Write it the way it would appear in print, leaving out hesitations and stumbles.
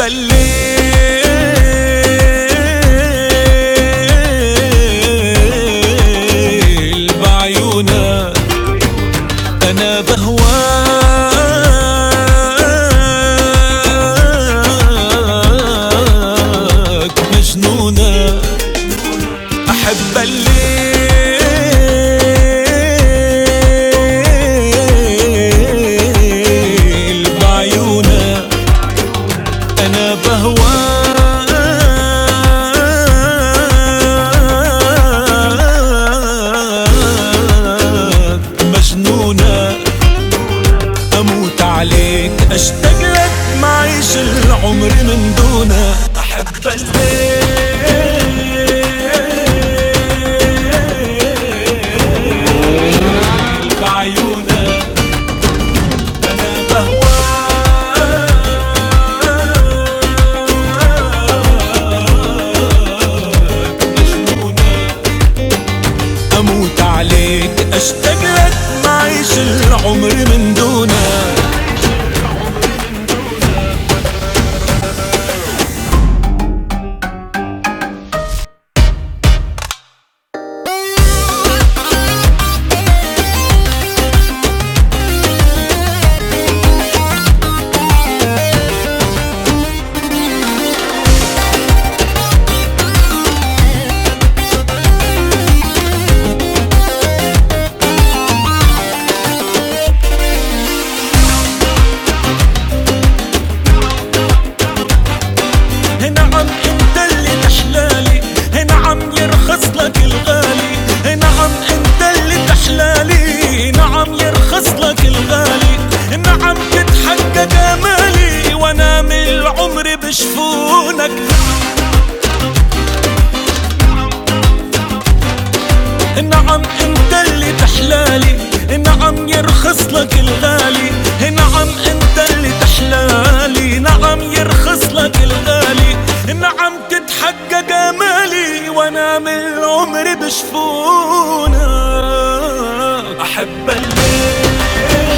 الليل بعيونك أنا بهواك مجنونة. أحب الليل بعيونك أنا بهواك مجنونة. أموت عليك أشتاق لك معيش العمر من دونك. أحب الليل بعيونك أنا بهواك مجنونة. أموت عليك أشتاق لك معيش العمر من دونك. بشفونك نعم انت اللي تحلالي، نعم يرخص لك الغالي، نعم انت اللي تحلالي، نعم يرخص لك الغالي، نعم تتحقق امالي وانا من العمر بشفونك. احب الليل